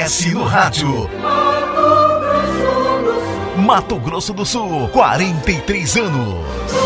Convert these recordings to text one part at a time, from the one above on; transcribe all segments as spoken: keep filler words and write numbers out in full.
S no rádio. Mato Grosso do Sul, quarenta e três anos.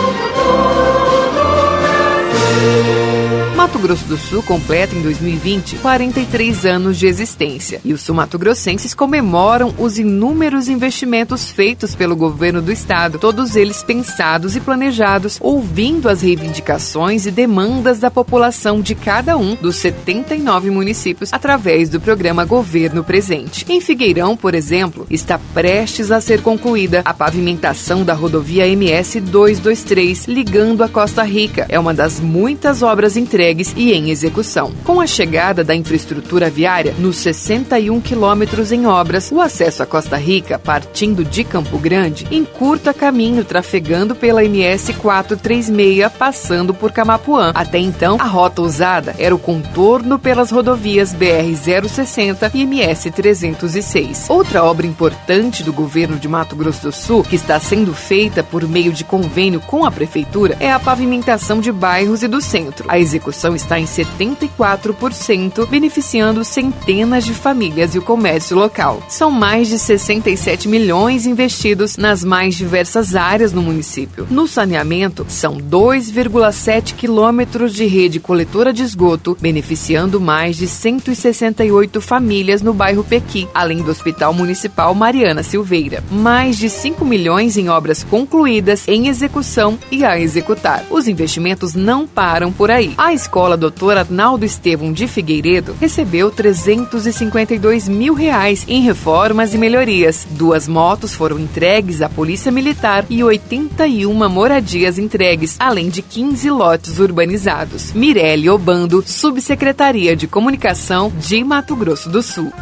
Mato Grosso do Sul completa em dois mil e vinte quarenta e três anos de existência e os sul-mato-grossenses comemoram os inúmeros investimentos feitos pelo governo do estado, todos eles pensados e planejados, ouvindo as reivindicações e demandas da população de cada um dos setenta e nove municípios através do programa Governo Presente. Em Figueirão, por exemplo, está prestes a ser concluída a pavimentação da rodovia M S duzentos e vinte e três, ligando a Costa Rica. É uma das muitas obras entregues e em execução. Com a chegada da infraestrutura viária nos sessenta e um quilômetros em obras, o acesso à Costa Rica, partindo de Campo Grande, encurta caminho trafegando pela M S quatrocentos e trinta e seis, passando por Camapuã. Até então, a rota usada era o contorno pelas rodovias B R zero sessenta e M S trezentos e seis. Outra obra importante do governo de Mato Grosso do Sul, que está sendo feita por meio de convênio com a prefeitura, é a pavimentação de bairros e do centro. A execução está em setenta e quatro por cento, beneficiando centenas de famílias e o comércio local. São mais de sessenta e sete milhões investidos nas mais diversas áreas no município. No saneamento, são dois vírgula sete quilômetros de rede coletora de esgoto, beneficiando mais de cento e sessenta e oito famílias no bairro Pequi, além do Hospital Municipal Mariana Silveira. Mais de cinco milhões em obras concluídas, em execução e a executar. Os investimentos não param por aí. A Escola doutor Arnaldo Estevão de Figueiredo recebeu trezentos e cinquenta e dois mil reais em reformas e melhorias. Duas motos foram entregues à Polícia Militar e oitenta e uma moradias entregues, além de quinze lotes urbanizados. Mirelle Obando, Subsecretaria de Comunicação de Mato Grosso do Sul.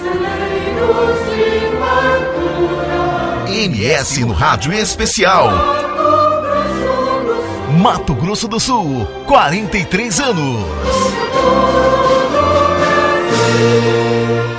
M S no rádio especial. Mato Grosso do Sul, quarenta e três anos.